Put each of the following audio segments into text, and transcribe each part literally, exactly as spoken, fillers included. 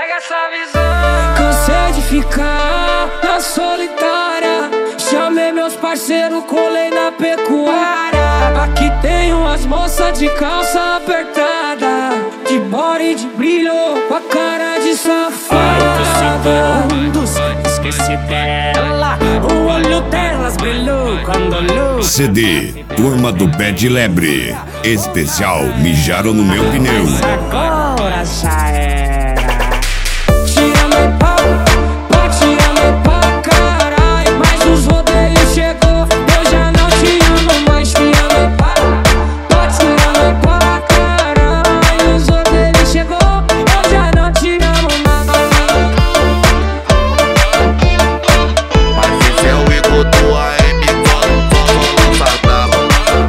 Pega essa visão. Cansei de ficar na solitária. Chamei meus parceiros, colei na pecuária. Aqui tem umas moças de calça apertada, de body de brilho, com a cara de safada. Esqueci dela, o olho delas brilhou quando luz. C D, Turma do Pé de Lebre. Especial Mijaram no Meu Pneu. Mas agora já era. Tira meu pau, pode tirar meu pau, caralho. Mas os rodeios chegou, eu já não te amo mais. Tira meu pau, pode tirar meu pau, caralho. Os rodeios chegou, eu já não te amo mais. Mas esse é o ego do A M, quando lança bravo.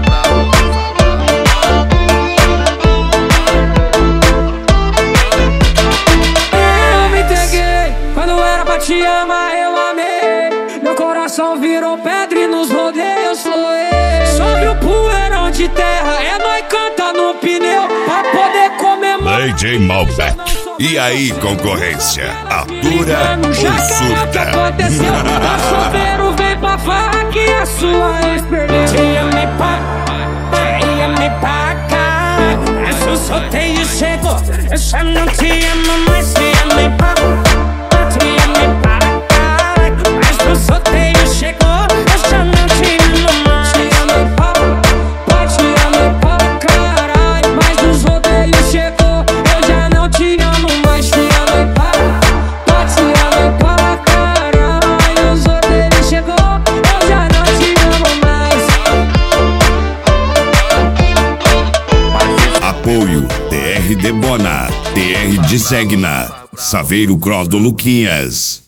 Eu me entreguei, quando era pra te amar eu amei. Meu coração virou pedra e nos rodeios floei. Sobre o poeirão de terra, é nóis canta no pneu, pra poder comemorar. D J Malbec. E aí, concorrência? Atura ou Já que surta? aconteceu, tá solteiro, vem pra falar que a sua ex perdeu. Te amei pra, te amei pra cá. Mas o sorteio chegou, eu já não te amo mais. Te amei pra, te amei pra cá. Mas o sorteio chegou, eu já não te amo mais. Te amei pra, pode te amei pra caralho. Mas os rodeios chegou, eu já não te amo mais. Te amei pra, pode te amei pra caralho. Os rodeios chegou, eu já não te amo mais. Apoio T R Debona, T R de Segna, Saveiro Cross do Luquinhas.